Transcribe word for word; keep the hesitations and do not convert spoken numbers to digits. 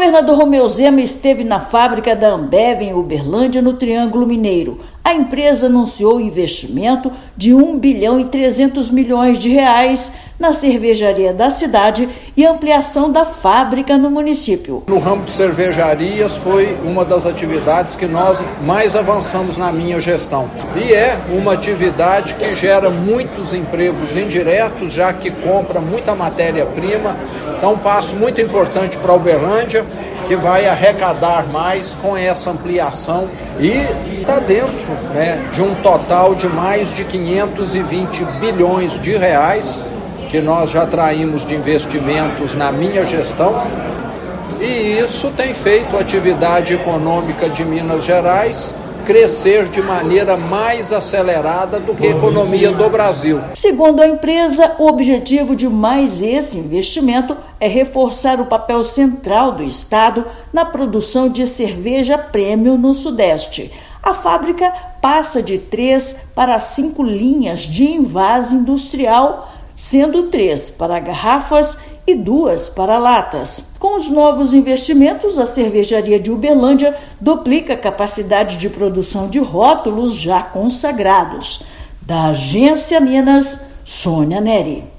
governador Romeu Zema esteve na fábrica da Ambev em Uberlândia, no Triângulo Mineiro. A empresa anunciou investimento de um bilhão e trezentos milhões de reais na cervejaria da cidade e ampliação da fábrica no município. No ramo de cervejarias foi uma das atividades que nós mais avançamos na minha gestão. E é uma atividade que gera muitos empregos indiretos, já que compra muita matéria-prima. Então, um passo muito importante para Uberlândia, que vai arrecadar mais com essa ampliação e está dentro, né, de um total de mais de quinhentos e vinte bilhões de reais que nós já atraímos de investimentos na minha gestão, e isso tem feito a atividade econômica de Minas Gerais crescer de maneira mais acelerada do que a economia do Brasil. Segundo a empresa, o objetivo de mais esse investimento é reforçar o papel central do Estado na produção de cerveja premium no Sudeste. A fábrica passa de três para cinco linhas de envase industrial, sendo três para garrafas e duas para latas. Com os novos investimentos, a cervejaria de Uberlândia duplica a capacidade de produção de rótulos já consagrados. Da Agência Minas, Sônia Neri.